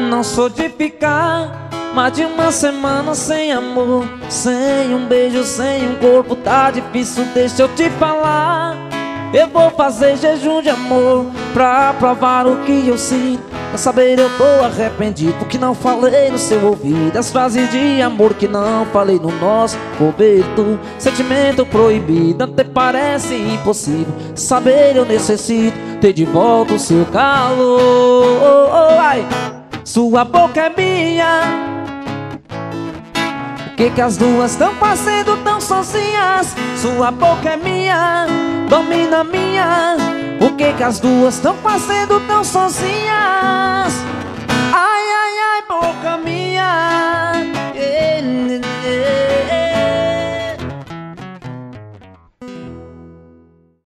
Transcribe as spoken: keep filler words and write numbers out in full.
Não sou de ficar mais de uma semana sem amor, sem um beijo, sem um corpo, tá difícil, deixa eu te falar. Eu vou fazer jejum de amor pra provar o que eu sinto. Pra saber eu tô arrependido porque não falei no seu ouvido as frases de amor que não falei no nosso coberto. Sentimento proibido, até parece impossível. Saber eu necessito ter de volta o seu calor. Ai, sua boca é minha. O que que as duas estão fazendo tão sozinhas? Sua boca é minha, domina minha. O que que as duas estão fazendo tão sozinhas?